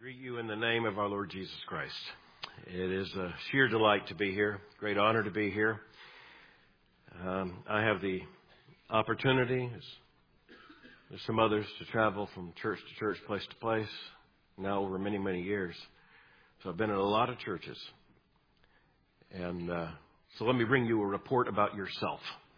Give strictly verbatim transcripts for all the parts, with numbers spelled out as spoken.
Greet you in the name of our Lord Jesus Christ. It is a sheer delight to be here, great honor to be here. Um, I have the opportunity, as there's some others, to travel from church to church, place to place, now over many, many years. So I've been in a lot of churches. And uh, so let me bring you a report about yourself.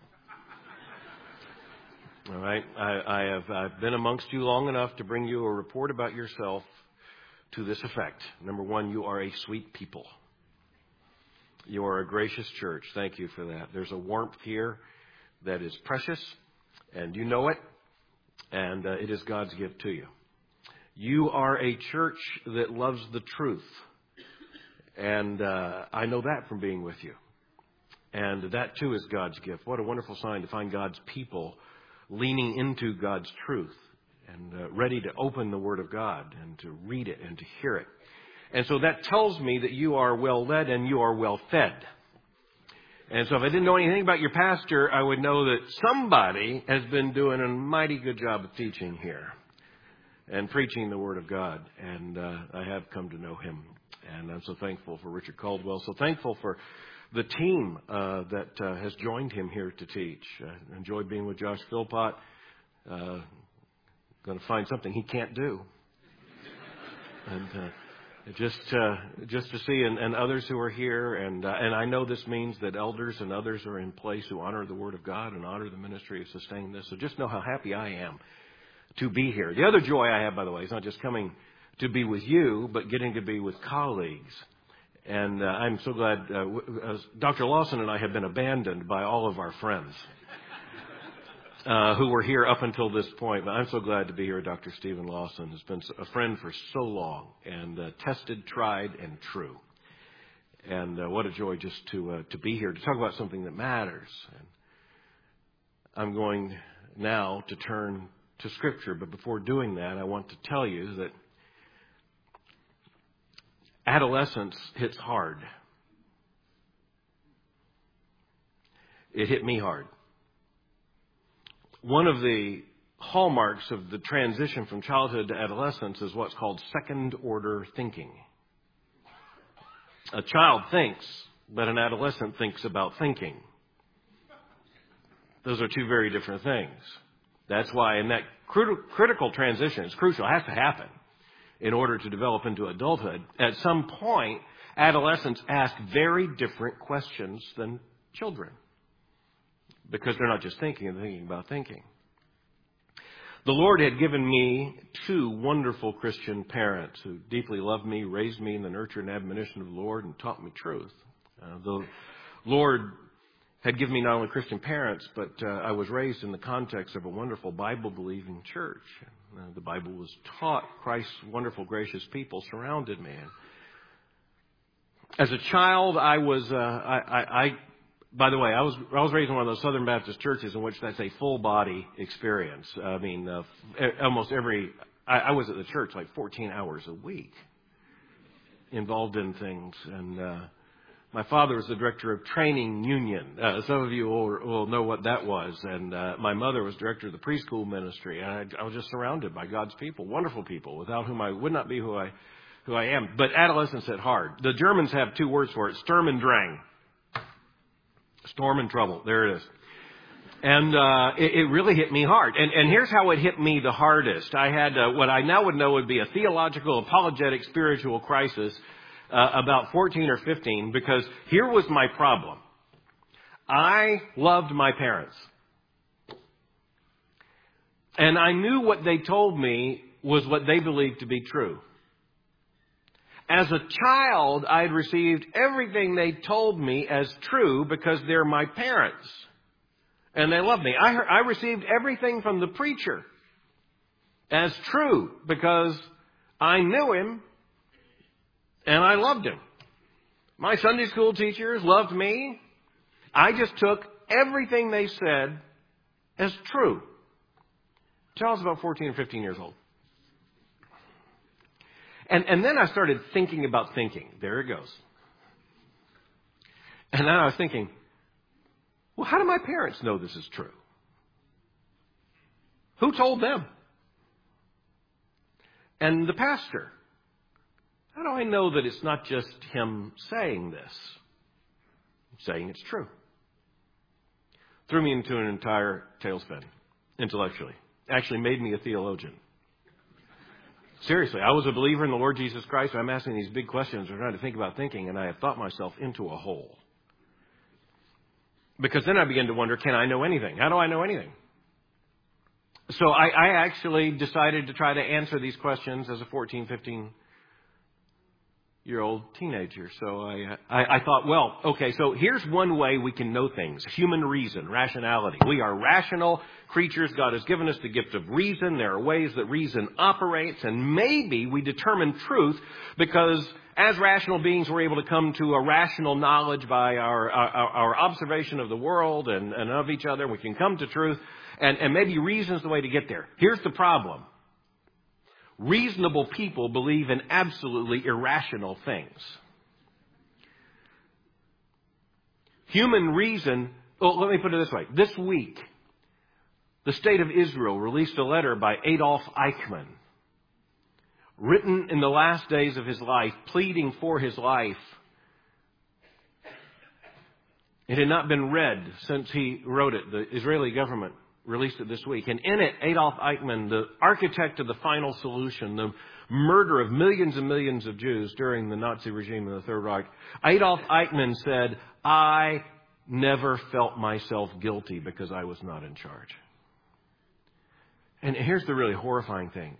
All right? I, I have I've been amongst you long enough to bring you a report about yourself to this effect. Number one, you are a sweet people. You are a gracious church. Thank you for that. There's a warmth here that is precious, and you know it, and uh, it is God's gift to you. You are a church that loves the truth, and uh, I know that from being with you. And that, too, is God's gift. What a wonderful sign to find God's people leaning into God's truth and uh, ready to open the Word of God and to read it and to hear it. And so that tells me that you are well led and you are well fed. And so if I didn't know anything about your pastor, I would know that somebody has been doing a mighty good job of teaching here and preaching the Word of God. And uh, I have come to know him. And I'm so thankful for Richard Caldwell. So thankful for the team uh, that uh, has joined him here to teach. I enjoy being with Josh Philpott. Uh, going to find something he can't do. And uh, just uh, just to see, and, and others who are here. And uh, and I know this means that elders and others are in place who honor the Word of God and honor the ministry of sustaining this. So just know how happy I am to be here. The other joy I have, by the way, is not just coming to be with you, but getting to be with colleagues. And uh, I'm so glad uh, w- uh, Doctor Lawson and I have been abandoned by all of our friends uh, who were here up until this point. But I'm so glad to be here. Doctor Stephen Lawson has been a friend for so long and uh, tested, tried, and true. And uh, what a joy just to uh, to be here to talk about something that matters. And I'm going now to turn to Scripture. But before doing that, I want to tell you that adolescence hits hard. It hit me hard. One of the hallmarks of the transition from childhood to adolescence is what's called second-order thinking. A child thinks, but an adolescent thinks about thinking. Those are two very different things. That's why in that crit- critical transition, it's crucial, it has to happen. In order to develop into adulthood, at some point, adolescents ask very different questions than children. Because they're not just thinking, they're thinking about thinking. The Lord had given me two wonderful Christian parents who deeply loved me, raised me in the nurture and admonition of the Lord, and taught me truth. Uh, the Lord had given me not only Christian parents, but uh, I was raised in the context of a wonderful Bible-believing church. Uh, the Bible was taught. Christ's wonderful, gracious people surrounded me. And as a child, I was, uh, I, I, I, by the way, I was, I was raised in one of those Southern Baptist churches in which that's a full body experience. I mean, uh, almost every, I, I was at the church like fourteen hours a week, involved in things. And uh, my father was the director of training union. Uh, some of you will, will know what that was. And uh, my mother was director of the preschool ministry. And I, I was just surrounded by God's people, wonderful people, without whom I would not be who I who I am. But adolescence hit hard. The Germans have two words for it: Sturm und Drang. Storm and trouble. There it is. And uh, it, it really hit me hard. And, and here's how it hit me the hardest. I had uh, what I now would know would be a theological, apologetic, spiritual crisis uh, about fourteen or fifteen, because here was my problem. I loved my parents. And I knew what they told me was what they believed to be true. As a child, I had received everything they told me as true because they're my parents. And they love me. I, heard, I received everything from the preacher as true because I knew him and I loved him. My Sunday school teachers loved me. I just took everything they said as true. Until I was about fourteen or fifteen years old. And, and then I started thinking about thinking. There it goes. And then I was thinking, well, how do my parents know this is true? Who told them? And the pastor How do I know that it's not just him saying this? Saying it's true. Threw me into an entire tailspin, intellectually. Actually made me a theologian. Seriously, I was a believer in the Lord Jesus Christ. I'm asking these big questions. I'm trying to think about thinking, and I have thought myself into a hole. Because then I begin to wonder, can I know anything? How do I know anything? So I, I actually decided to try to answer these questions as a fourteen, fifteen-year-old teenager. So I, I, I thought, well, okay, so here's one way we can know things. Human reason, rationality. We are rational creatures. God has given us the gift of reason. There are ways that reason operates. And maybe we determine truth because as rational beings, we're able to come to a rational knowledge by our, our, our observation of the world and, and of each other. We can come to truth. And, and maybe reason's the way to get there. Here's the problem. Reasonable people believe in absolutely irrational things. Human reason, well, let me put it this way. This week, the state of Israel released a letter by Adolf Eichmann, written in the last days of his life, pleading for his life. It had not been read since he wrote it. The Israeli government released it this week. And in it, Adolf Eichmann, the architect of the final solution, the murder of millions and millions of Jews during the Nazi regime in the Third Reich, Adolf Eichmann said, I never felt myself guilty because I was not in charge. And here's the really horrifying thing.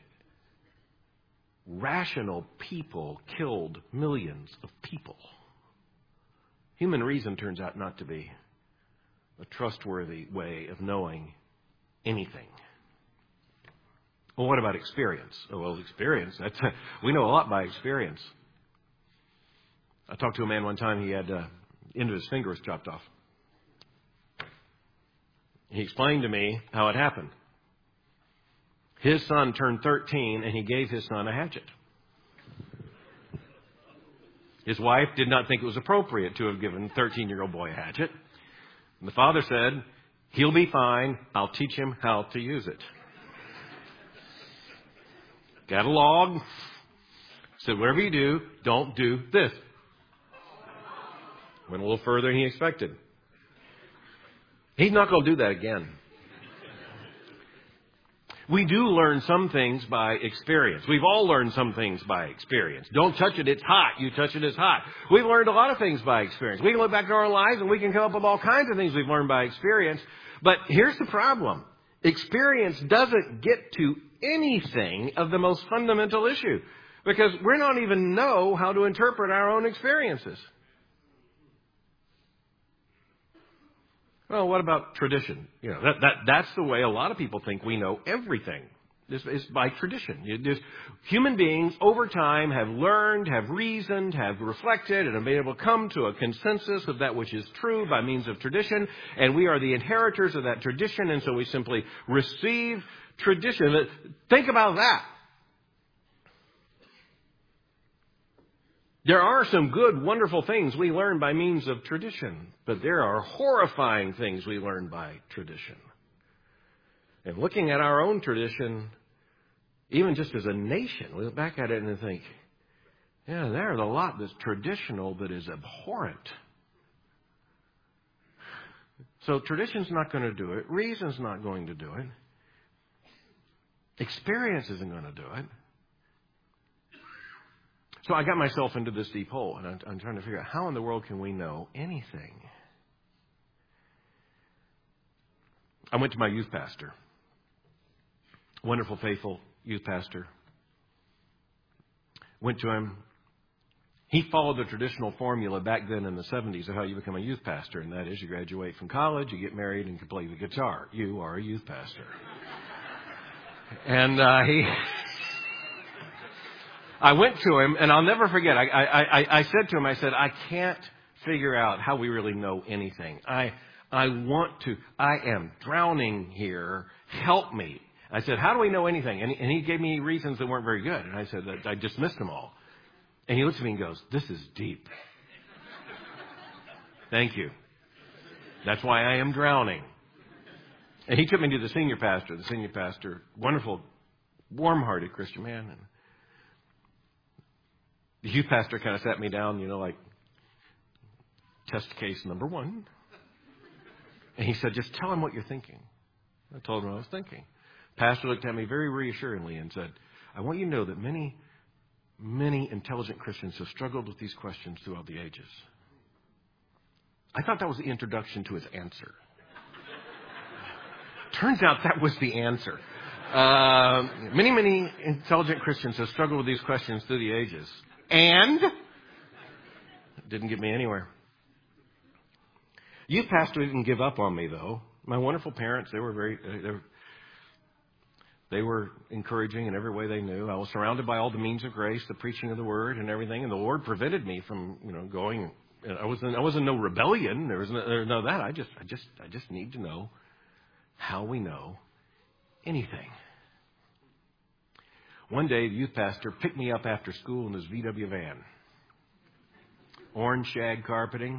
Rational people killed millions of people. Human reason turns out not to be a trustworthy way of knowing anything. Well, what about experience? Oh, well, experience. That's, we know a lot by experience. I talked to a man one time. He had uh, end of his finger was chopped off. He explained to me how it happened. His son turned thirteen, and he gave his son a hatchet. His wife did not think it was appropriate to have given a thirteen-year-old boy a hatchet. And the father said, he'll be fine. I'll teach him how to use it. Got a log. Said, whatever you do, don't do this. Went a little further than he expected. He's not going to do that again. We do learn some things by experience. We've all learned some things by experience. Don't touch it, it's hot. You touch it, it's hot. We've learned a lot of things by experience. We can look back at our lives and we can come up with all kinds of things we've learned by experience. But here's the problem. Experience doesn't get to anything of the most fundamental issue because we don't even know how to interpret our own experiences. Well, what about tradition? You know, that, that that's the way a lot of people think we know everything. This is by tradition. You just, human beings over time have learned, have reasoned, have reflected, and have been able to come to a consensus of that which is true by means of tradition. And we are the inheritors of that tradition, and so we simply receive tradition. Think about that. There are some good, wonderful things we learn by means of tradition, but there are horrifying things we learn by tradition. And looking at our own tradition, even just as a nation, we look back at it and think, yeah, there's a lot that's traditional that is abhorrent. So tradition's not going to do it. Reason's not going to do it. Experience isn't going to do it. So I got myself into this deep hole, and I'm, I'm trying to figure out how in the world can we know anything? I went to my youth pastor, wonderful, faithful youth pastor. Went to him. He followed the traditional formula back then in the seventies of how you become a youth pastor, and that is you graduate from college, you get married, and you can play the guitar. You are a youth pastor. and uh, he... I went to him, and I'll never forget. I, I, I, I said to him, I said, I can't figure out how we really know anything. I, I want to. I am drowning here. Help me. I said, how do we know anything? And he, and he gave me reasons that weren't very good. And I said, I dismissed them all. And he looks at me and goes, this is deep. Thank you. That's why I am drowning. And he took me to the senior pastor. The senior pastor, wonderful, warm-hearted Christian man. And the youth pastor kind of sat me down, you know, like test case number one. And he said, just tell him what you're thinking. I told him what I was thinking. Pastor looked at me very reassuringly and said, I want you to know that many, many intelligent Christians have struggled with these questions throughout the ages. I thought that was the introduction to his answer. Turns out that was the answer. Uh, many, many intelligent Christians have struggled with these questions through the ages. And it didn't get me anywhere. Youth pastor didn't give up on me, though. My wonderful parents, they were very, they were, they were encouraging in every way they knew. I was surrounded by all the means of grace, the preaching of the word and everything. And the Lord prevented me from, you know, going. I was in, I was in no rebellion. There was no, there was no that. I just, I just, I just need to know how we know anything. One day, the youth pastor picked me up after school in his V W van. Orange shag carpeting.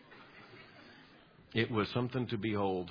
It was something to behold.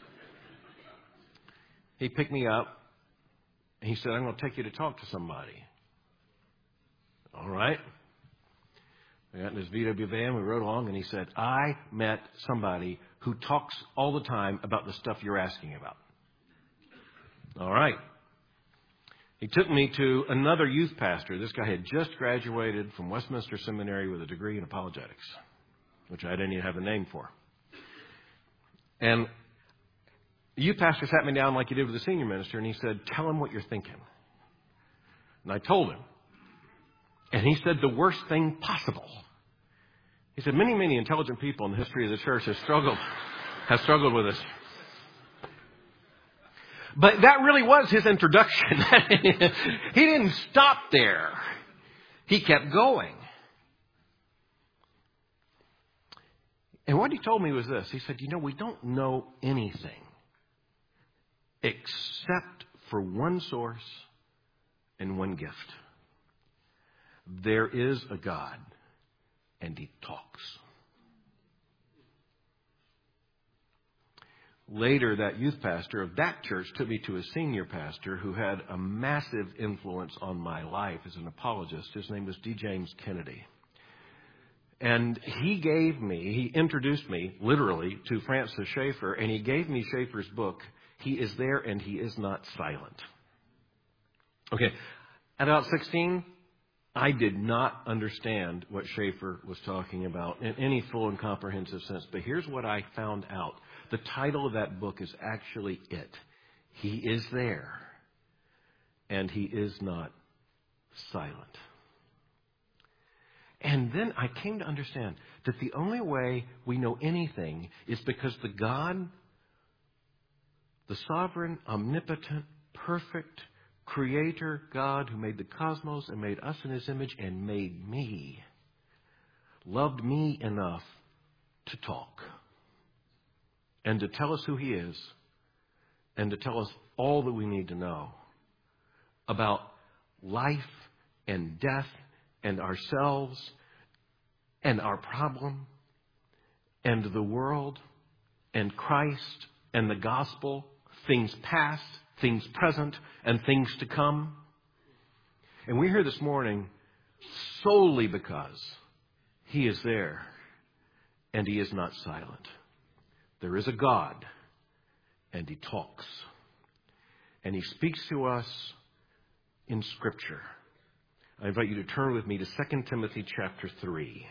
He picked me up. And he said, I'm going to take you to talk to somebody. All right. We got in his V W van. We rode along. And he said, I met somebody who talks all the time about the stuff you're asking about. All right. He took me to another youth pastor. This guy had just graduated from Westminster Seminary with a degree in apologetics, which I didn't even have a name for. And the youth pastor sat me down like he did with the senior minister, and he said, tell him what you're thinking. And I told him. And he said the worst thing possible. He said, many, many intelligent people in the history of the church have struggled, have struggled with this. But that really was his introduction. He didn't stop there. He kept going. And what he told me was this. He said, you know, we don't know anything except for one source and one gift. There is a God, and he talks. Later, that youth pastor of that church took me to a senior pastor who had a massive influence on my life as an apologist. His name was D. James Kennedy. And he gave me, he introduced me, literally, to Francis Schaeffer, and he gave me Schaeffer's book, He Is There and He Is Not Silent. Okay, at about sixteen, I did not understand what Schaeffer was talking about in any full and comprehensive sense. But here's what I found out. The title of that book is actually it. He is there, and he is not silent. And then I came to understand that the only way we know anything is because the God, the sovereign, omnipotent, perfect, creator God who made the cosmos and made us in his image and made me, loved me enough to talk and to tell us who he is and to tell us all that we need to know about life and death and ourselves and our problem and the world and Christ and the gospel, things past, things present, and things to come. And we're here this morning solely because he is there and he is not silent. There is a God and he talks. And he speaks to us in Scripture. I invite you to turn with me to Second Timothy chapter three.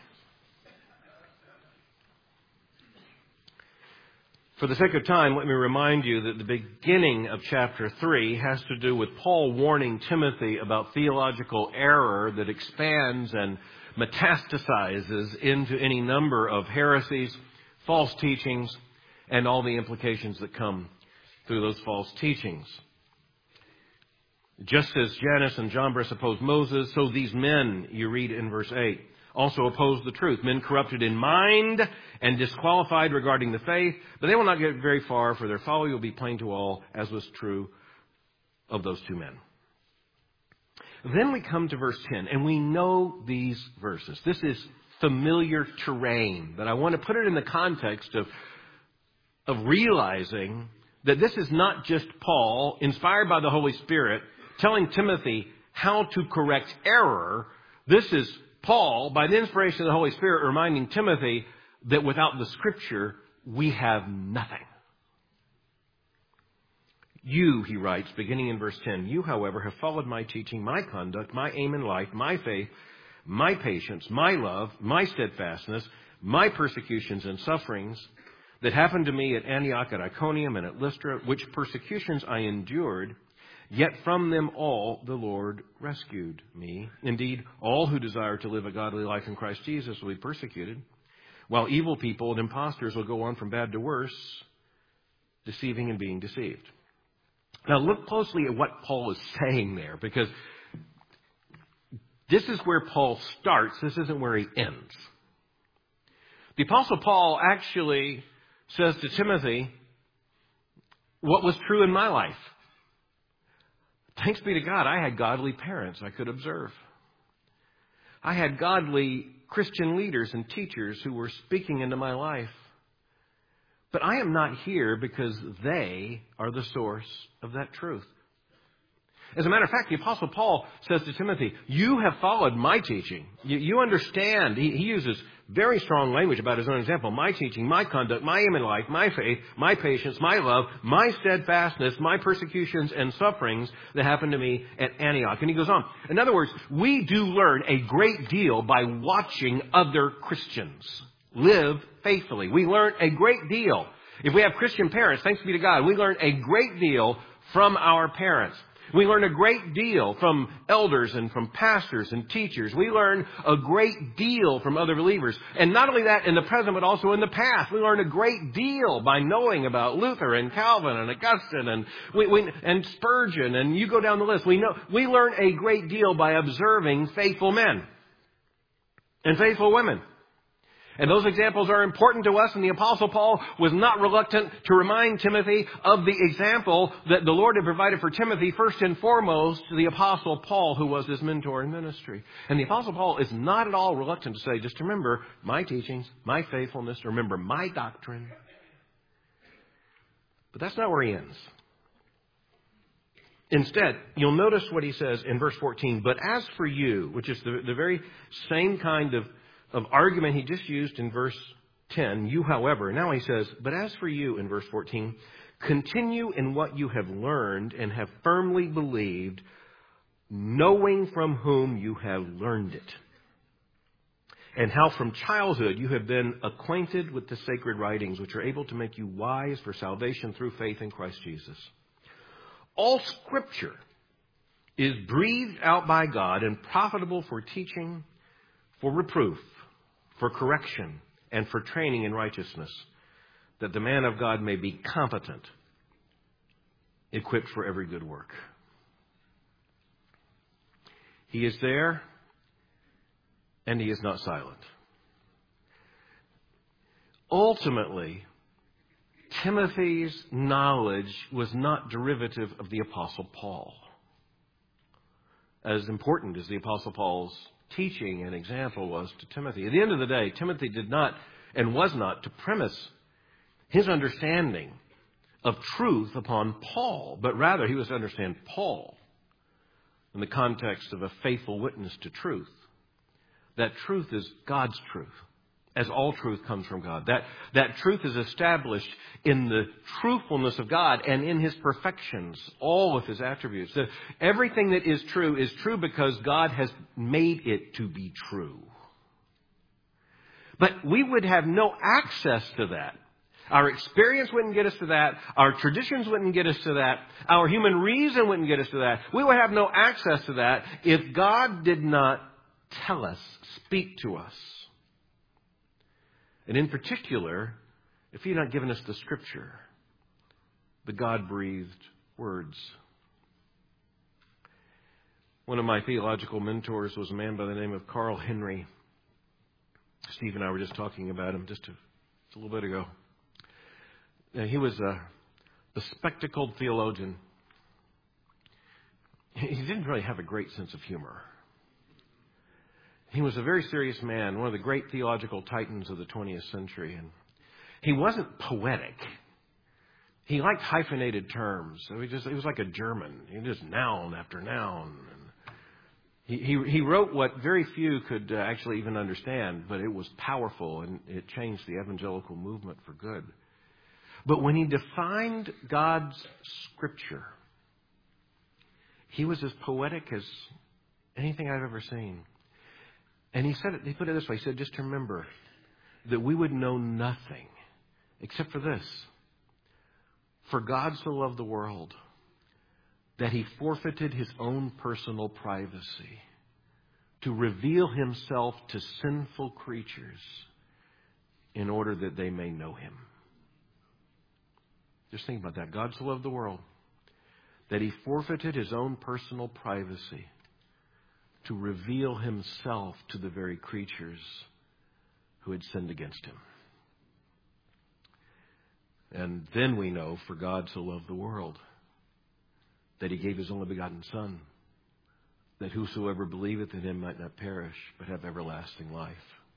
For the sake of time, let me remind you that the beginning of chapter three has to do with Paul warning Timothy about theological error that expands and metastasizes into any number of heresies, false teachings, and all the implications that come through those false teachings. Just as Jannes and Jambres opposed Moses, so these men, you read in verse eight, also oppose the truth. Men corrupted in mind and disqualified regarding the faith, but they will not get very far, for their folly will be plain to all, as was true of those two men. Then we come to verse ten, and we know these verses. This is familiar terrain, but I want to put it in the context of, of realizing that this is not just Paul, inspired by the Holy Spirit, telling Timothy how to correct error. This is Paul, by the inspiration of the Holy Spirit, reminding Timothy that without the Scripture, we have nothing. You, he writes, beginning in verse ten, you, however, have followed my teaching, my conduct, my aim in life, my faith, my patience, my love, my steadfastness, my persecutions and sufferings that happened to me at Antioch, at Iconium, and at Lystra, which persecutions I endured, yet from them all the Lord rescued me. Indeed, all who desire to live a godly life in Christ Jesus will be persecuted, while evil people and impostors will go on from bad to worse, deceiving and being deceived. Now look closely at what Paul is saying there, because this is where Paul starts. This isn't where he ends. The Apostle Paul actually says to Timothy what was true in my life. Thanks be to God, I had godly parents I could observe. I had godly Christian leaders and teachers who were speaking into my life. But I am not here because they are the source of that truth. As a matter of fact, the Apostle Paul says to Timothy, you have followed my teaching. You, you understand. He, he uses very strong language about his own example. My teaching, my conduct, my aim in life, my faith, my patience, my love, my steadfastness, my persecutions and sufferings that happened to me at Antioch. And he goes on. In other words, we do learn a great deal by watching other Christians live faithfully. We learn a great deal. If we have Christian parents, thanks be to God, we learn a great deal from our parents. We learn a great deal from elders and from pastors and teachers. We learn a great deal from other believers. And not only that in the present, but also in the past. We learn a great deal by knowing about Luther and Calvin and Augustine and we, we, and Spurgeon. And you go down the list. We know we learn a great deal by observing faithful men and faithful women. And those examples are important to us, and the Apostle Paul was not reluctant to remind Timothy of the example that the Lord had provided for Timothy, first and foremost, to the Apostle Paul, who was his mentor in ministry. And the Apostle Paul is not at all reluctant to say, just remember my teachings, my faithfulness, remember my doctrine. But that's not where he ends. Instead, you'll notice what he says in verse fourteen, but as for you, which is the, the very same kind of of argument he just used in verse ten, you, however, now he says, but as for you in verse fourteen, continue in what you have learned and have firmly believed, knowing from whom you have learned it, and how from childhood you have been acquainted with the sacred writings, which are able to make you wise for salvation through faith in Christ Jesus. All Scripture is breathed out by God and profitable for teaching, for reproof, for correction, and for training in righteousness, that the man of God may be competent, equipped for every good work. He is there, and he is not silent. Ultimately, Timothy's knowledge was not derivative of the Apostle Paul. As important as the Apostle Paul's teaching and example was to Timothy, at the end of the day, Timothy did not and was not to premise his understanding of truth upon Paul, but rather he was to understand Paul in the context of a faithful witness to truth. That truth is God's truth, as all truth comes from God. That, that truth is established in the truthfulness of God and in his perfections, all of his attributes. That everything that is true is true because God has made it to be true. But we would have no access to that. Our experience wouldn't get us to that. Our traditions wouldn't get us to that. Our human reason wouldn't get us to that. We would have no access to that if God did not tell us, speak to us. And in particular, if he had not given us the Scripture, the God-breathed words. One of my theological mentors was a man by the name of Carl Henry. Steve and I were just talking about him just a, just a little bit ago. Now, he was a, a spectacled theologian. He didn't really have a great sense of humor. He was a very serious man, one of the great theological titans of the twentieth century. And he wasn't poetic. He liked hyphenated terms. So he just, he was like a German. He just noun after noun. And He, he, he wrote what very few could uh, actually even understand, but it was powerful and it changed the evangelical movement for good. But when he defined God's Scripture, he was as poetic as anything I've ever seen. And he said it, he put it this way. He said, just remember that we would know nothing except for this. For God so loved the world that he forfeited his own personal privacy to reveal himself to sinful creatures in order that they may know him. Just think about that. God so loved the world that he forfeited his own personal privacy to reveal himself to the very creatures who had sinned against him. And then we know, for God so loved the world, that he gave his only begotten Son, that whosoever believeth in him might not perish, but have everlasting life.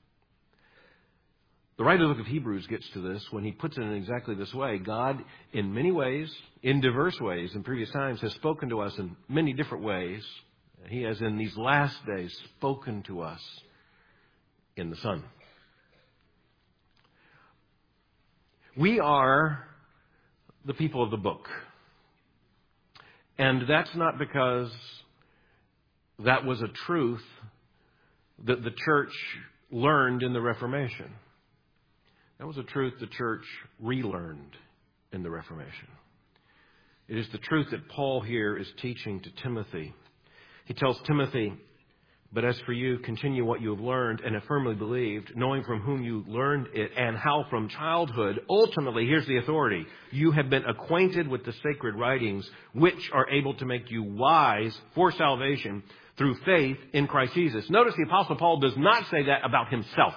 The writer of the book of Hebrews gets to this when he puts it in exactly this way. God, in many ways, in diverse ways, in previous times, has spoken to us in many different ways. He has, in these last days, spoken to us in the Son. We are the people of the book. And that's not because that was a truth that the church learned in the Reformation. That was a truth the church relearned in the Reformation. It is the truth that Paul here is teaching to Timothy. He tells Timothy, but as for you, continue what you have learned and have firmly believed, knowing from whom you learned it and how from childhood, ultimately, here's the authority, you have been acquainted with the sacred writings, which are able to make you wise for salvation through faith in Christ Jesus. Notice the Apostle Paul does not say that about himself.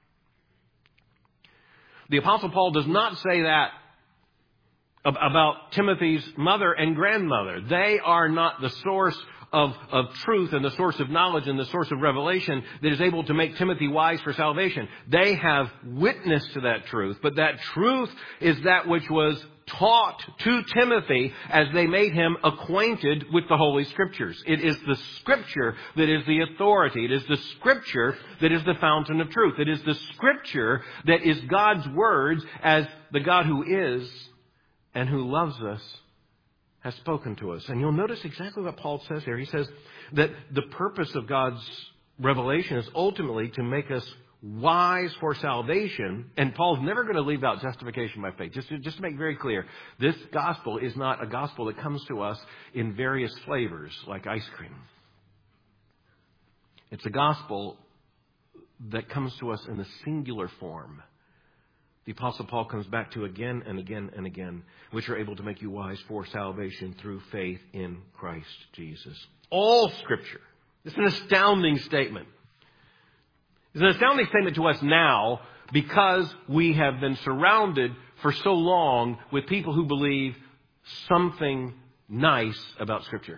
The Apostle Paul does not say that about Timothy's mother and grandmother. They are not the source of, of truth and the source of knowledge and the source of revelation that is able to make Timothy wise for salvation. They have witnessed to that truth, but that truth is that which was taught to Timothy as they made him acquainted with the Holy Scriptures. It is the Scripture that is the authority. It is the Scripture that is the fountain of truth. It is the Scripture that is God's words as the God who is and who loves us has spoken to us. And you'll notice exactly what Paul says here. He says that the purpose of God's revelation is ultimately to make us wise for salvation. And Paul's never going to leave out justification by faith. Just to, just to make very clear, this gospel is not a gospel that comes to us in various flavors like ice cream. It's a gospel that comes to us in the singular form. The Apostle Paul comes back to again and again and again, which are able to make you wise for salvation through faith in Christ Jesus. All Scripture. It's an astounding statement. It's an astounding statement to us now because we have been surrounded for so long with people who believe something nice about Scripture.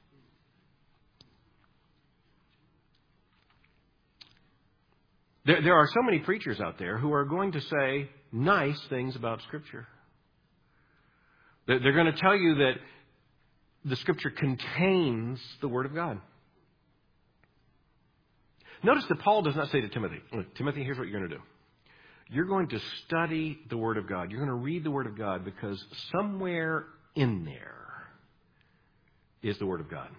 There, there are so many preachers out there who are going to say nice things about Scripture. They're, they're going to tell you that the Scripture contains the Word of God. Notice that Paul does not say to Timothy, look, Timothy, here's what you're going to do. You're going to study the Word of God. You're going to read the Word of God because somewhere in there is the Word of God.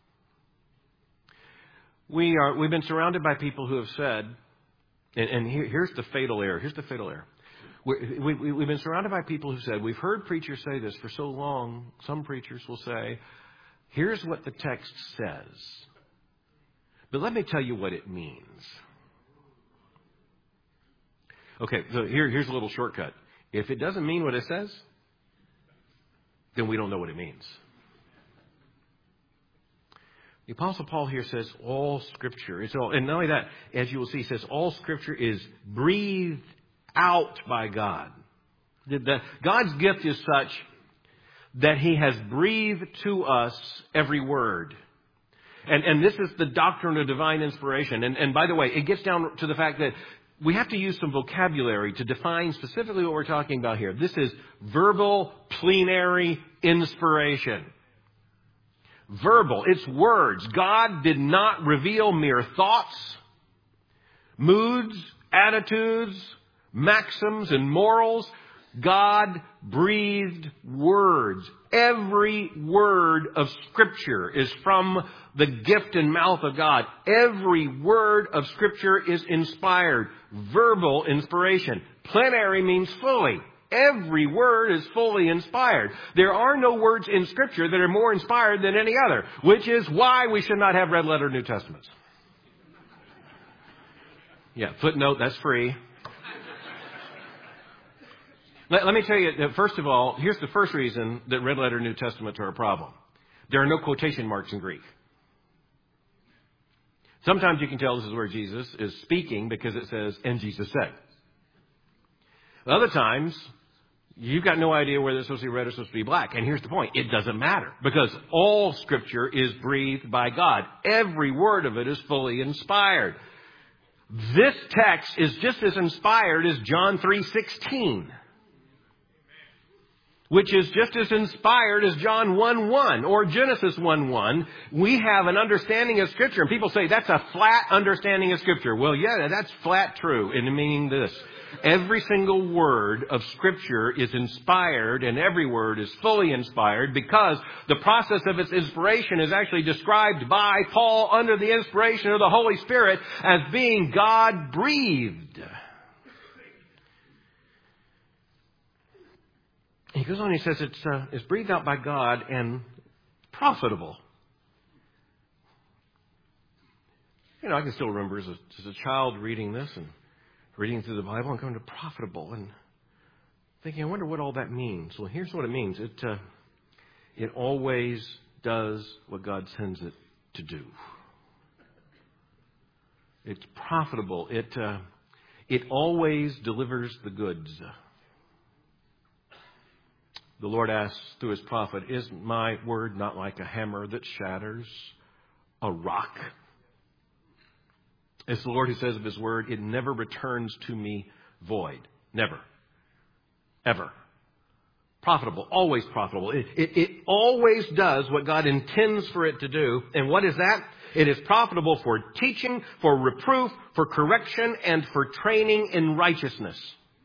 We are, we've been surrounded by people who have said, and, and here, here's the fatal error. Here's the fatal error. We, we, we've been surrounded by people who said, we've heard preachers say this for so long. Some preachers will say, here's what the text says. But let me tell you what it means. Okay, so here, here's a little shortcut. If it doesn't mean what it says, then we don't know what it means. The Apostle Paul here says all Scripture. It's all, and not only that, as you will see, he says all Scripture is breathed out by God. The, the, God's gift is such that He has breathed to us every word. And, and this is the doctrine of divine inspiration. And, and by the way, it gets down to the fact that we have to use some vocabulary to define specifically what we're talking about here. This is verbal plenary inspiration. verbal. It's words. God did not reveal mere thoughts, moods, attitudes, maxims, and morals. God breathed words. Every word of Scripture is from the gift and mouth of God. Every word of Scripture is inspired. Verbal inspiration. Plenary means fully. Every word is fully inspired. There are no words in Scripture that are more inspired than any other, which is why we should not have red letter New Testaments. Yeah, footnote, that's free. Let, let me tell you, that first of all, here's the first reason that red letter New Testaments are a problem. There are no quotation marks in Greek. Sometimes you can tell this is where Jesus is speaking because it says, and Jesus said. Other times, you've got no idea whether it's supposed to be red or supposed to be black. And here's the point. It doesn't matter because all Scripture is breathed by God. Every word of it is fully inspired. This text is just as inspired as John three sixteen. Which is just as inspired as John one one or Genesis one one. We have an understanding of Scripture. And people say that's a flat understanding of Scripture. Well, yeah, that's flat true in meaning this. Every single word of Scripture is inspired and every word is fully inspired because the process of its inspiration is actually described by Paul under the inspiration of the Holy Spirit as being God-breathed. He goes on and he says it's, uh, it's breathed out by God and profitable. You know, I can still remember as a, as a child reading this and reading through the Bible and coming to profitable and thinking, I wonder what all that means. Well, here's what it means. It, uh, it always does what God sends it to do. It's profitable. It, uh, it always delivers the goods. The Lord asks through His prophet, is my word not like a hammer that shatters a rock? It's the Lord who says of His word, it never returns to me void. Never. Ever. Profitable. Always profitable. It, it, it always does what God intends for it to do. And what is that? It is profitable for teaching, for reproof, for correction, and for training in righteousness.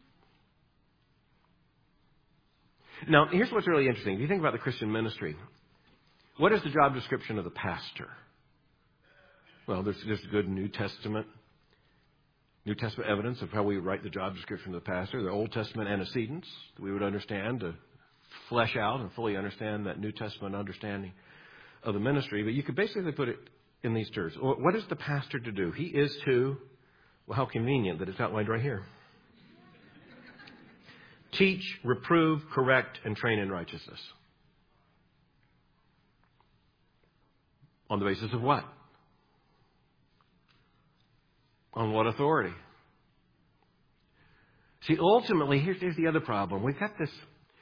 Now, here's what's really interesting. If you think about the Christian ministry, what is the job description of the pastor? Well, there's, there's good New Testament, New Testament evidence of how we write the job description of the pastor. There are Old Testament antecedents that we would understand to flesh out and fully understand that New Testament understanding of the ministry. But you could basically put it in these terms. What is the pastor to do? He is to, well, how convenient that it's outlined right here. Teach, reprove, correct, and train in righteousness. On the basis of what? On what authority? See, ultimately, here's, here's the other problem. We've got this...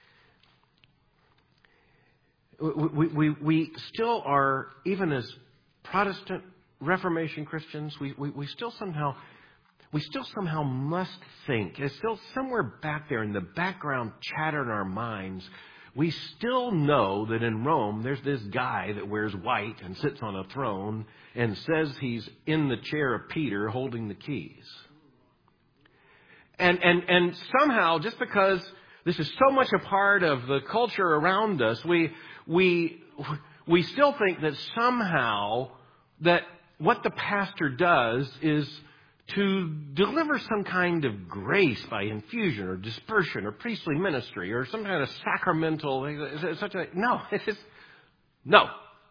We, we, we still are, even as Protestant Reformation Christians, we, we, we still somehow... We still somehow must think, it's still somewhere back there in the background chatter in our minds, we still know that in Rome there's this guy that wears white and sits on a throne and says he's in the chair of Peter holding the keys. And, and, and somehow, just because this is so much a part of the culture around us, we, we, we still think that somehow that what the pastor does is to deliver some kind of grace by infusion or dispersion or priestly ministry or some kind of sacramental, such a, no, it's, no.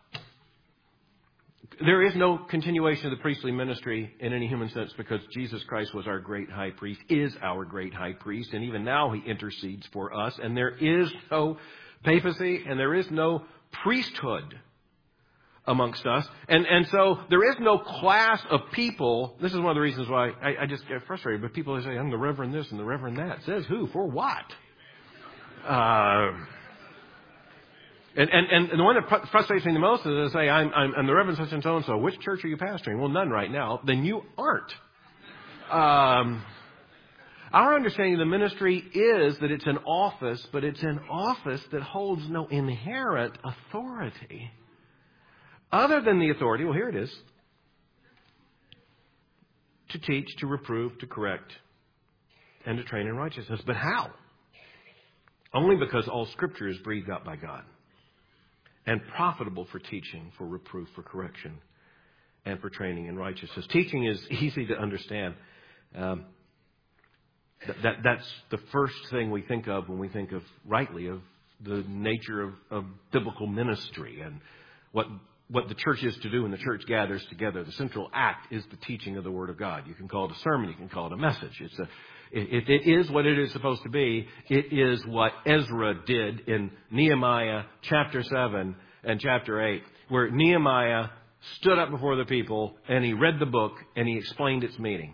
There is no continuation of the priestly ministry in any human sense because Jesus Christ was our great high priest, is our great high priest, and even now He intercedes for us, and there is no papacy and there is no priesthood amongst us. And and so there is no class of people. This is one of the reasons why I, I just get frustrated. But people say, I'm the Reverend this and the Reverend that. Says who? For what? Uh, and, and, and the one that frustrates me the most is they say, I'm, I'm, I'm the Reverend such and so and so. Which church are you pastoring? Well, none right now. Then you aren't. Um, our understanding of the ministry is that it's an office, but it's an office that holds no inherent authority. other than the authority, well, here it is, to teach, to reprove, to correct, and to train in righteousness. But how? Only because all Scripture is breathed out by God and profitable for teaching, for reproof, for correction, and for training in righteousness. Teaching is easy to understand. Um, that, that That's the first thing we think of when we think of, rightly, of the nature of, of biblical ministry and what what the church is to do when the church gathers together. The central act is the teaching of the Word of God. You can call it a sermon. You can call it a message. It's a, it, it is what it is supposed to be. It is what Ezra did in Nehemiah chapter seven and chapter eight, where Nehemiah stood up before the people and he read the book and he explained its meaning.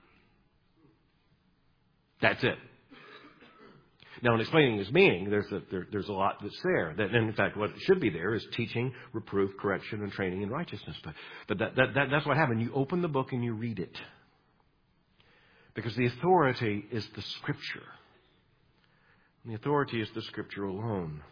That's it. Now, in explaining his meaning, there's a, there, there's a lot that's there. That, and in fact, what should be there is teaching, reproof, correction, and training in righteousness. But, but that, that, that, that's what happened. You open the book and you read it. Because the authority is the Scripture. And the authority is the Scripture alone.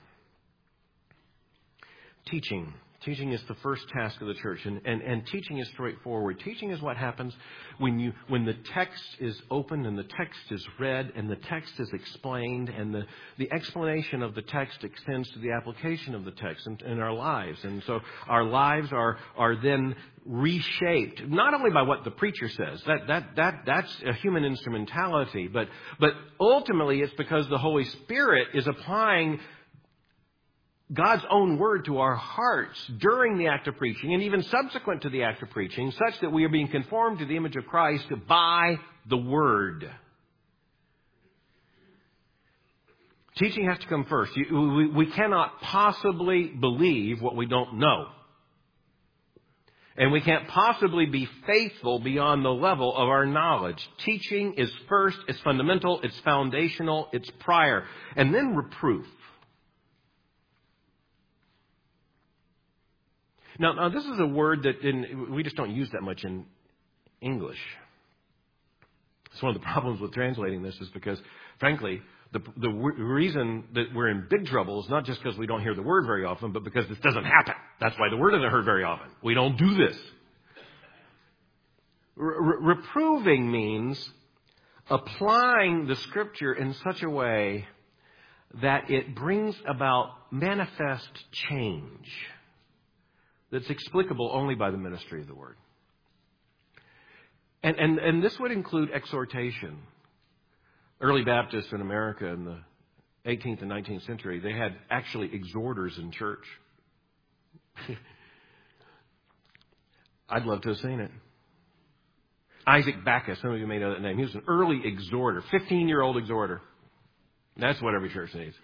Teaching. Teaching is the first task of the church, and, and, and teaching is straightforward. Teaching is what happens when you when the text is opened and the text is read and the text is explained, and the, the explanation of the text extends to the application of the text in, in our lives. And so our lives are are then reshaped, not only by what the preacher says, that that that that's a human instrumentality, but but ultimately it's because the Holy Spirit is applying God's own word to our hearts during the act of preaching and even subsequent to the act of preaching, such that we are being conformed to the image of Christ by the word. Teaching has to come first. We, we cannot possibly believe what we don't know. And we can't possibly be faithful beyond the level of our knowledge. Teaching is first, it's fundamental, it's foundational, it's prior. And then reproof. Now, now, this is a word that in, we just don't use that much in English. It's one of the problems with translating this is because, frankly, the, the w- reason that we're in big trouble is not just because we don't hear the word very often, but because this doesn't happen. That's why the word isn't heard very often. We don't do this. R- reproving means applying the Scripture in such a way that it brings about manifest change that's explicable only by the ministry of the Word. And, and, and this would include exhortation. Early Baptists in America in the eighteenth and nineteenth century, they had actually exhorters in church. I'd love to have seen it. Isaac Backus, some of you may know that name. He was an early exhorter, fifteen-year-old exhorter. That's what every church needs.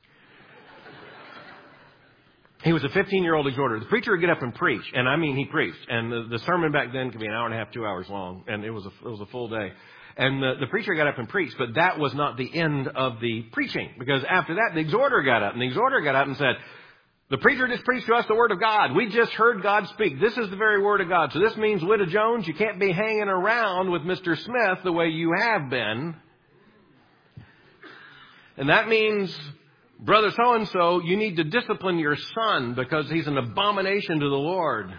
He was a fifteen-year-old exhorter. The preacher would get up and preach, and I mean he preached. And the, the sermon back then could be an hour and a half, two hours long, and it was a, it was a full day. And the, the preacher got up and preached, but that was not the end of the preaching, because after that, the exhorter got up, and the exhorter got up and said, the preacher just preached to us the Word of God. We just heard God speak. This is the very Word of God. So this means, Widow Jones, you can't be hanging around with Mister Smith the way you have been. And that means, Brother so-and-so, you need to discipline your son because he's an abomination to the Lord.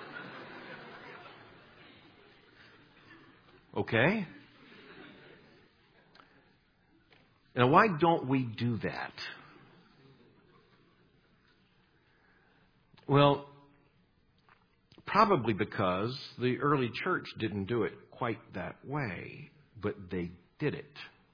Okay? Now, why don't we do that? Well, probably because the early church didn't do it quite that way, but they did it.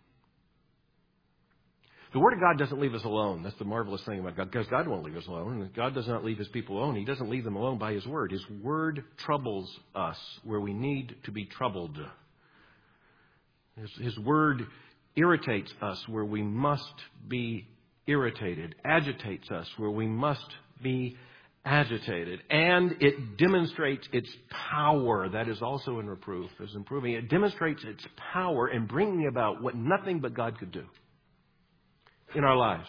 The Word of God doesn't leave us alone. That's the marvelous thing about God, because God won't leave us alone. God does not leave His people alone. He doesn't leave them alone by His Word. His Word troubles us where we need to be troubled. His, His Word irritates us where we must be irritated, agitates us where we must be agitated, and it demonstrates its power. That is also in reproof, is improving. It demonstrates its power in bringing about what nothing but God could do in our lives.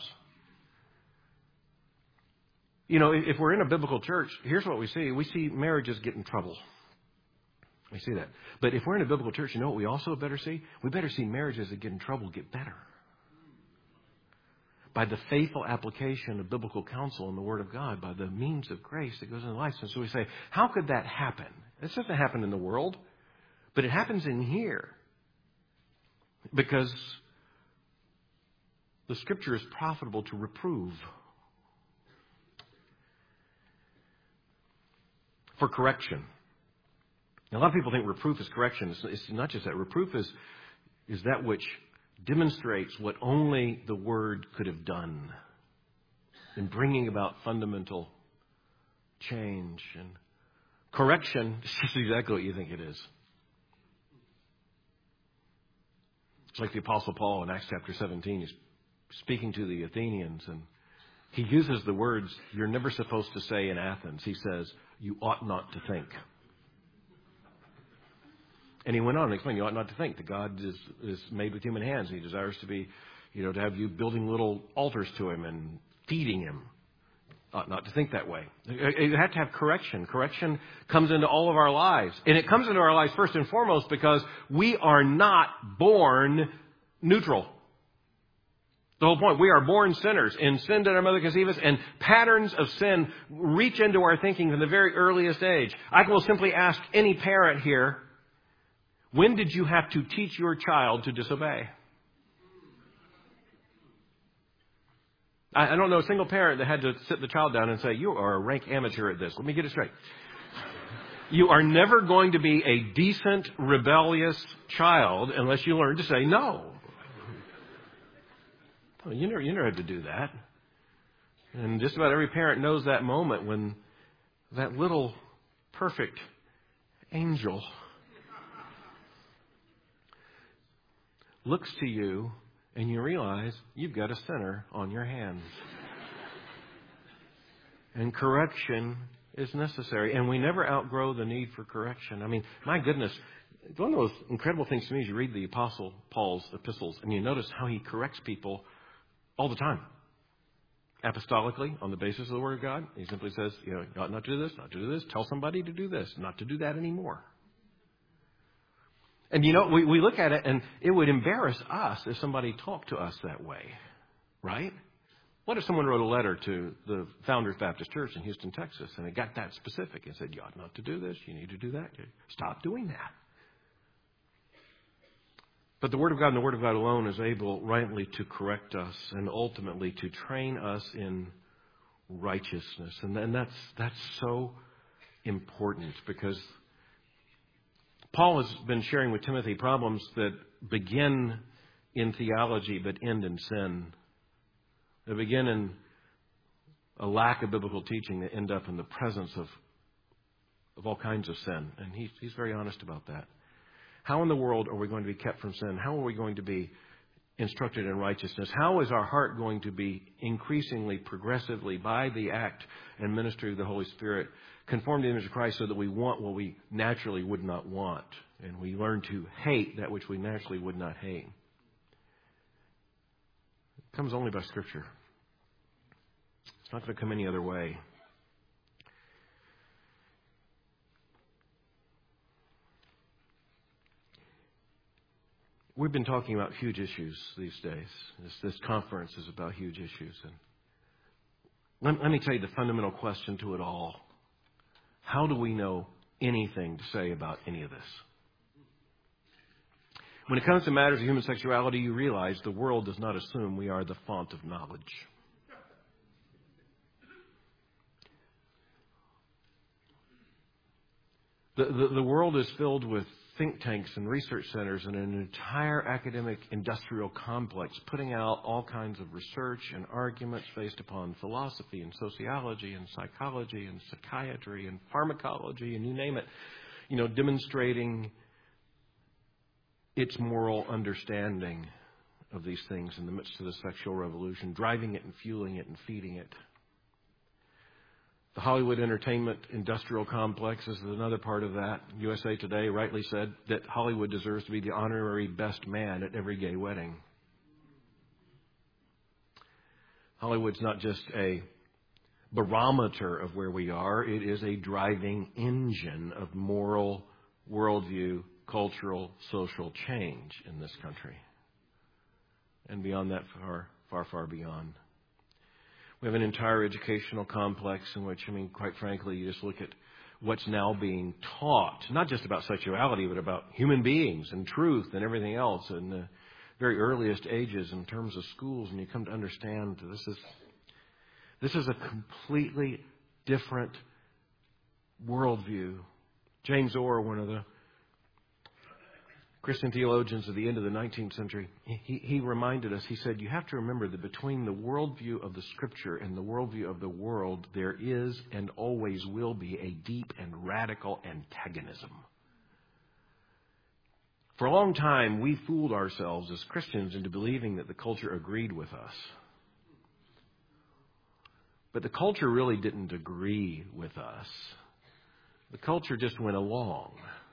You know, if we're in a biblical church, here's what we see. We see marriages get in trouble. We see that. But if we're in a biblical church, you know what we also better see? We better see marriages that get in trouble get better. by the faithful application of biblical counsel and the Word of God, by the means of grace that goes into life. And so we say, how could that happen? This doesn't happen in the world, but it happens in here. Because the Scripture is profitable to reprove, for correction. Now, a lot of people think reproof is correction. It's, it's not just that. Reproof is, is that which demonstrates what only the Word could have done in bringing about fundamental change. And correction is just exactly what you think it is. It's like the Apostle Paul in Acts chapter seventeen. He's speaking to the Athenians, and he uses the words you're never supposed to say in Athens. He says, you ought not to think. And he went on and explained, you ought not to think that God is, is made with human hands. He desires to be, you know, to have you building little altars to him and feeding him. Ought not to think that way. You have to have correction. Correction comes into all of our lives. And it comes into our lives first and foremost because we are not born neutral. The whole point, we are born sinners. In sin did our mother conceive us, and patterns of sin reach into our thinking from the very earliest age. I will simply ask any parent here, when did you have to teach your child to disobey? I don't know a single parent that had to sit the child down and say, you are a rank amateur at this. Let me get it straight. You are never going to be a decent, rebellious child unless you learn to say no. You never, you never had to do that. And just about every parent knows that moment when that little perfect angel looks to you and you realize you've got a sinner on your hands. And correction is necessary. And we never outgrow the need for correction. I mean, my goodness, one of those incredible things to me is you read the Apostle Paul's epistles and you notice how he corrects people all the time. Apostolically, on the basis of the Word of God. He simply says, you know, you ought not to do this, not to do this. Tell somebody to do this, not to do that anymore. And, you know, we, we look at it and it would embarrass us if somebody talked to us that way, right? What if someone wrote a letter to the Founders Baptist Church in Houston, Texas, and it got that specific and said, you ought not to do this, you need to do that. Stop doing that. But the Word of God and the Word of God alone is able rightly to correct us and ultimately to train us in righteousness. And, and that's, that's so important because Paul has been sharing with Timothy problems that begin in theology but end in sin. They begin in a lack of biblical teaching that end up in the presence of, of all kinds of sin. And he, he's very honest about that. How in the world are we going to be kept from sin? How are we going to be instructed in righteousness? How is our heart going to be increasingly, progressively, by the act and ministry of the Holy Spirit, conformed to the image of Christ so that we want what we naturally would not want, and we learn to hate that which we naturally would not hate? It comes only by Scripture. It's not going to come any other way. We've been talking about huge issues these days. This, this conference is about huge issues. And let, let me tell you the fundamental question to it all. How do we know anything to say about any of this? When it comes to matters of human sexuality, you realize the world does not assume we are the font of knowledge. The, the, the world is filled with think tanks and research centers and an entire academic industrial complex putting out all kinds of research and arguments based upon philosophy and sociology and psychology and psychiatry and pharmacology and you name it, you know, demonstrating its moral understanding of these things in the midst of the sexual revolution, driving it and fueling it and feeding it. The Hollywood entertainment industrial complex is another part of that. U S A Today rightly said that Hollywood deserves to be the honorary best man at every gay wedding. Hollywood's not just a barometer of where we are. It is a driving engine of moral, worldview, cultural, social change in this country. And beyond that, far, far, far beyond. We have an entire educational complex in which, I mean, quite frankly, you just look at what's now being taught, not just about sexuality, but about human beings and truth and everything else in the very earliest ages in terms of schools, and you come to understand that this is this is a completely different worldview. James Orr, one of the Christian theologians of the end of the nineteenth century, he, he reminded us, he said, you have to remember that between the worldview of the Scripture and the worldview of the world, there is and always will be a deep and radical antagonism. For a long time, we fooled ourselves as Christians into believing that the culture agreed with us. But the culture really didn't agree with us. The culture just went along.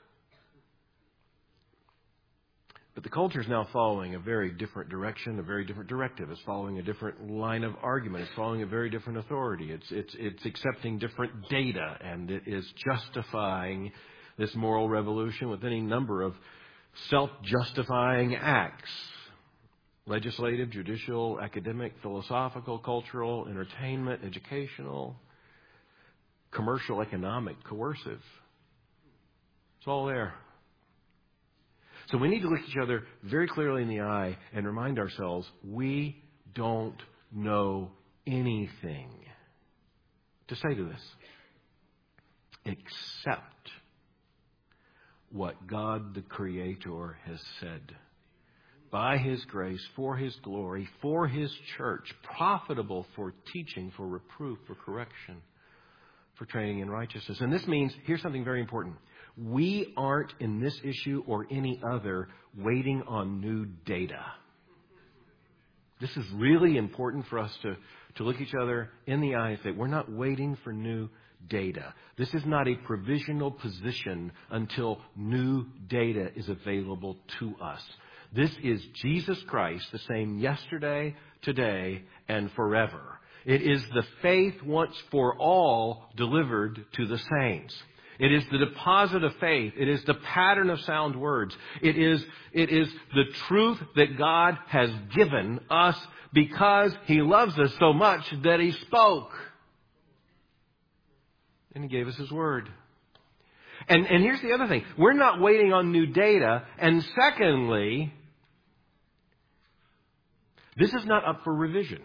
But the culture is now following a very different direction, a very different directive. It's following a different line of argument. It's following a very different authority. It's it's it's accepting different data, and it is justifying this moral revolution with any number of self-justifying acts. Legislative, judicial, academic, philosophical, cultural, entertainment, educational, commercial, economic, coercive. It's all there. So we need to look each other very clearly in the eye and remind ourselves we don't know anything to say to this except what God the Creator has said. By His grace, for His glory, for His church, profitable for teaching, for reproof, for correction, for training in righteousness. And this means, here's something very important. We aren't in this issue or any other waiting on new data. This is really important for us to, to look each other in the eye and say, we're not waiting for new data. This is not a provisional position until new data is available to us. This is Jesus Christ, the same yesterday, today, and forever. It is the faith once for all delivered to the saints. It is the deposit of faith. It is the pattern of sound words. It is, it is the truth that God has given us because He loves us so much that He spoke. And He gave us His word. And, and here's the other thing. We're not waiting on new data. And secondly, this is not up for revision.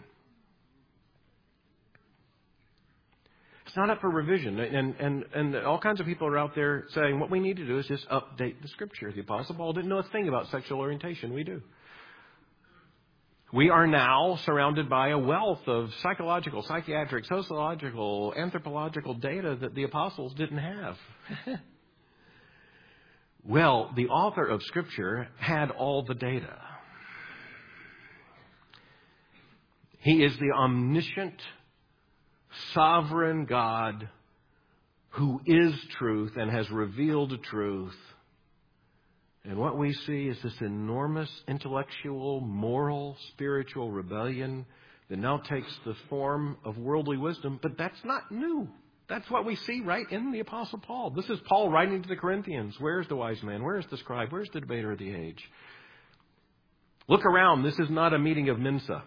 It's not up for revision. And, and, and all kinds of people are out there saying what we need to do is just update the Scripture. The Apostle Paul didn't know a thing about sexual orientation. We do. We are now surrounded by a wealth of psychological, psychiatric, sociological, anthropological data that the apostles didn't have. Well, the author of Scripture had all the data. He is the omniscient, sovereign God who is truth and has revealed truth. And what we see is this enormous intellectual, moral, spiritual rebellion that now takes the form of worldly wisdom. But that's not new. That's what we see right in the Apostle Paul. This is Paul writing to the Corinthians. Where's the wise man? Where's the scribe? Where's the debater of the age? Look around. This is not a meeting of Mensa.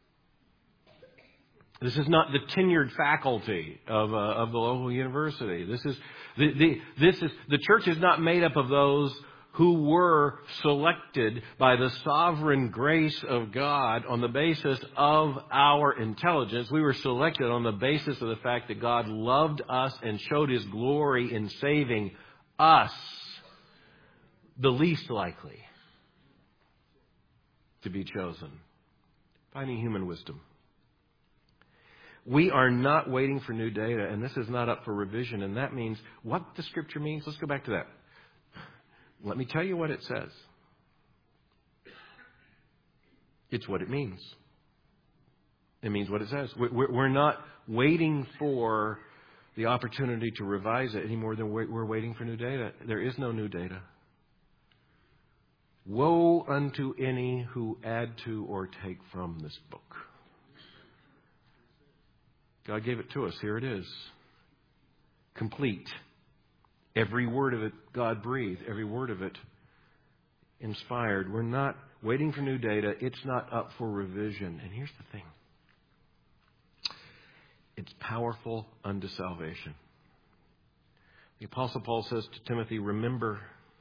This is not the tenured faculty of uh, of the local university. This is the, the this is the church is not made up of those who were selected by the sovereign grace of God on the basis of our intelligence. We were selected on the basis of the fact that God loved us and showed His glory in saving us, the least likely to be chosen, finding human wisdom. We are not waiting for new data, and this is not up for revision. And that means what the Scripture means. Let's go back to that. Let me tell you what it says. It's what it means. It means what it says. We're not waiting for the opportunity to revise it any more than we're waiting for new data. There is no new data. Woe unto any who add to or take from this book. God gave it to us. Here it is. Complete. Every word of it, God breathed. Every word of it, inspired. We're not waiting for new data. It's not up for revision. And here's the thing. It's powerful unto salvation. The Apostle Paul says to Timothy, remember,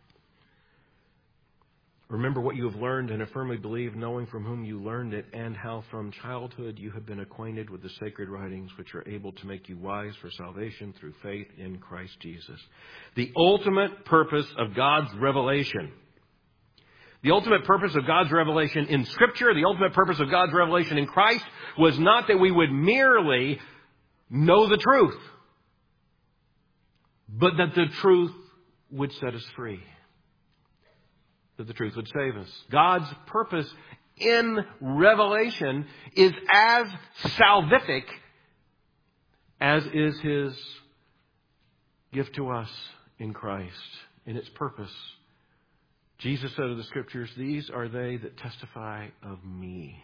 remember what you have learned and have firmly believed, knowing from whom you learned it, and how from childhood you have been acquainted with the sacred writings, which are able to make you wise for salvation through faith in Christ Jesus. The ultimate purpose of God's revelation, the ultimate purpose of God's revelation in Scripture, the ultimate purpose of God's revelation in Christ was not that we would merely know the truth, but that the truth would set us free. That the truth would save us. God's purpose in Revelation is as salvific as is His gift to us in Christ in its purpose. Jesus said of the Scriptures, these are they that testify of me.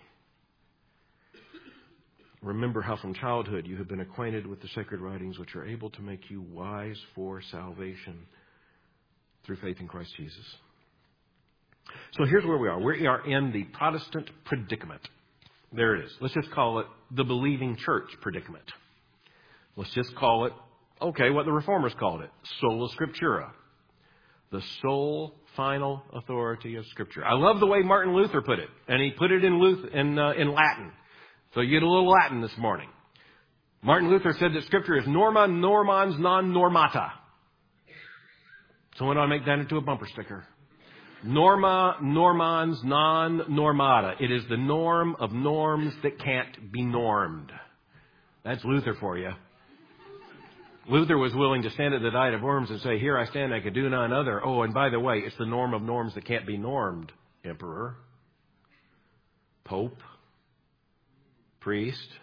Remember how from childhood you have been acquainted with the sacred writings, which are able to make you wise for salvation through faith in Christ Jesus. So here's where we are. We are in the Protestant predicament. There it is. Let's just call it the believing church predicament. Let's just call it, okay, what the Reformers called it, sola scriptura. The sole final authority of Scripture. I love the way Martin Luther put it. And he put it in, Luther, in, uh, in Latin. So you get a little Latin this morning. Martin Luther said that Scripture is norma normans non normata. Someone ought to make that into a bumper sticker. Norma normans non normata. It is the norm of norms that can't be normed. That's Luther for you. Luther was willing to stand at the Diet of Worms and say, here I stand, I could do none other. Oh, and by the way, it's the norm of norms that can't be normed. Emperor, Pope, priest,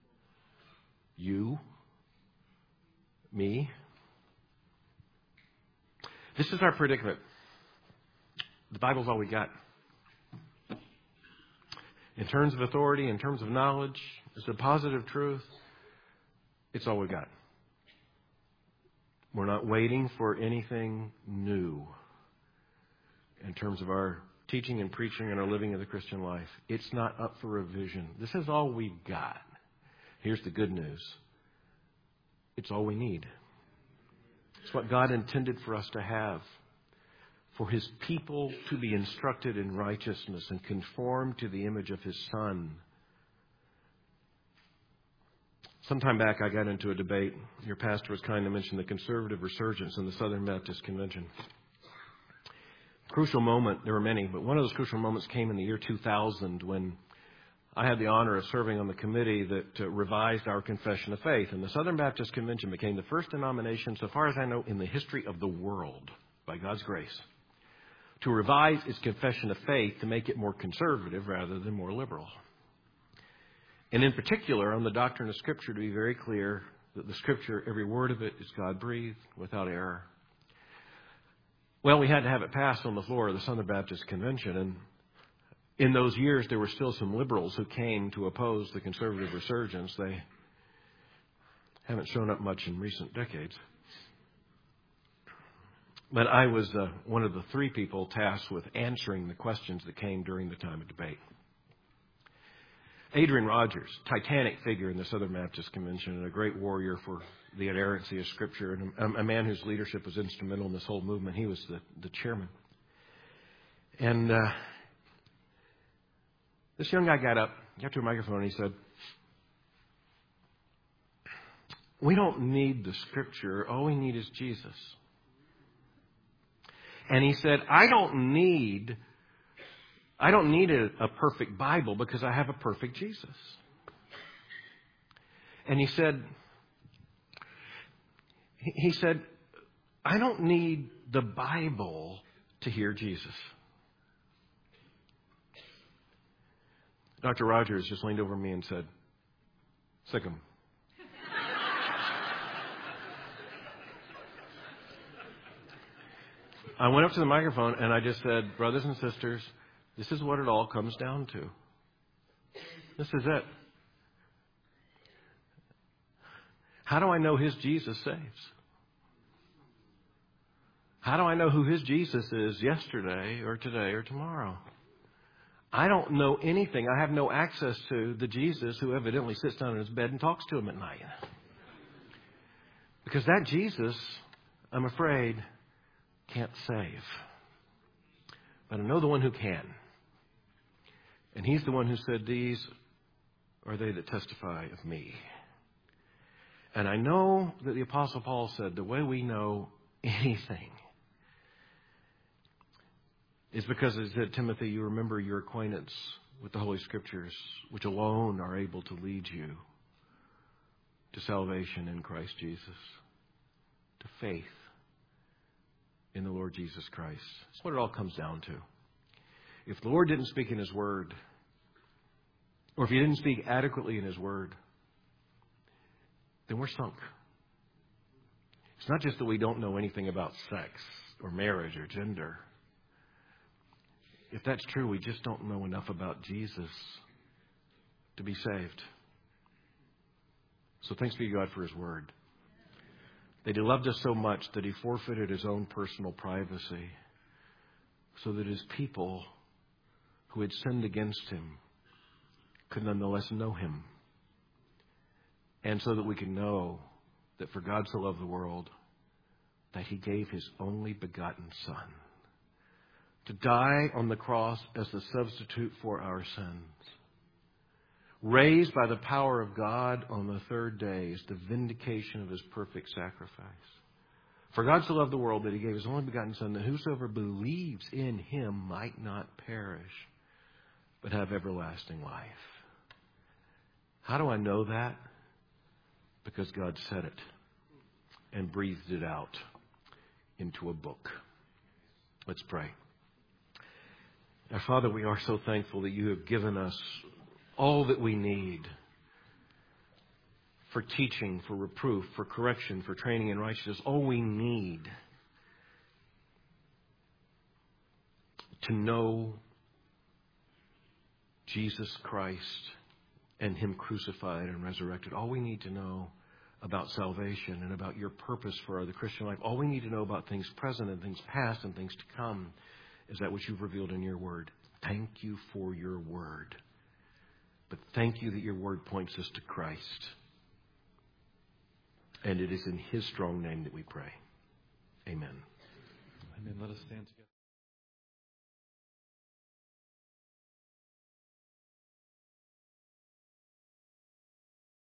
you, me. This is our predicament. The Bible's all we got. In terms of authority, in terms of knowledge, as a positive truth, it's all we got. We're not waiting for anything new in terms of our teaching and preaching and our living of the Christian life. It's not up for revision. This is all we've got. Here's the good news. It's all we need. It's what God intended for us to have. For His people to be instructed in righteousness and conformed to the image of His Son. Sometime back I got into a debate. Your pastor was kind to mention the conservative resurgence in the Southern Baptist Convention. Crucial moment, there were many, but one of those crucial moments came in the year two thousand when I had the honor of serving on the committee that uh, revised our confession of faith. And the Southern Baptist Convention became the first denomination, so far as I know, in the history of the world, by God's grace, to revise its confession of faith to make it more conservative rather than more liberal. And in particular, on the doctrine of Scripture, to be very clear that the Scripture, every word of it, is God-breathed, without error. Well, we had to have it passed on the floor of the Southern Baptist Convention. And in those years, there were still some liberals who came to oppose the conservative resurgence. They haven't shown up much in recent decades. But I was uh, one of the three people tasked with answering the questions that came during the time of debate. Adrian Rogers, titanic figure in the Southern Baptist Convention and a great warrior for the inerrancy of Scripture, and a, a man whose leadership was instrumental in this whole movement. He was the, the chairman. And uh, this young guy got up, got to a microphone, and he said, we don't need the Scripture. All we need is Jesus. And he said, I don't need I don't need a, a perfect Bible because I have a perfect Jesus. And he said, he said, I don't need the Bible to hear Jesus. Doctor Rogers just leaned over me and said, sick him. I went up to the microphone and I just said, brothers and sisters, this is what it all comes down to. This is it. How do I know His Jesus saves? How do I know who His Jesus is yesterday or today or tomorrow? I don't know anything. I have no access to the Jesus who evidently sits down in his bed and talks to him at night. Because that Jesus, I'm afraid, can't save. But I know the one who can. And he's the one who said, these are they that testify of me. And I know that the Apostle Paul said the way we know anything is because, as he said, Timothy, you remember your acquaintance with the Holy Scriptures, which alone are able to lead you to salvation in Christ Jesus, to faith in the Lord Jesus Christ. That's what it all comes down to. If the Lord didn't speak in His Word, or if He didn't speak adequately in His Word, then we're sunk. It's not just that we don't know anything about sex or marriage or gender. If that's true, we just don't know enough about Jesus to be saved. So thanks be to God for His Word. That He loved us so much that He forfeited His own personal privacy so that His people who had sinned against Him could nonetheless know Him. And so that we can know that for God so loved the world that He gave His only begotten Son to die on the cross as the substitute for our sins. Raised by the power of God on the third day is the vindication of His perfect sacrifice. For God so loved the world that He gave His only begotten Son, that whosoever believes in Him might not perish, but have everlasting life. How do I know that? Because God said it and breathed it out into a book. Let's pray. Our Father, we are so thankful that You have given us all that we need for teaching, for reproof, for correction, for training in righteousness. All we need to know Jesus Christ and Him crucified and resurrected. All we need to know about salvation and about Your purpose for the Christian life. All we need to know about things present and things past and things to come is that which You've revealed in Your Word. Thank You for Your Word. But thank You that Your Word points us to Christ. And it is in His strong name that we pray. Amen. Amen. Let us stand together.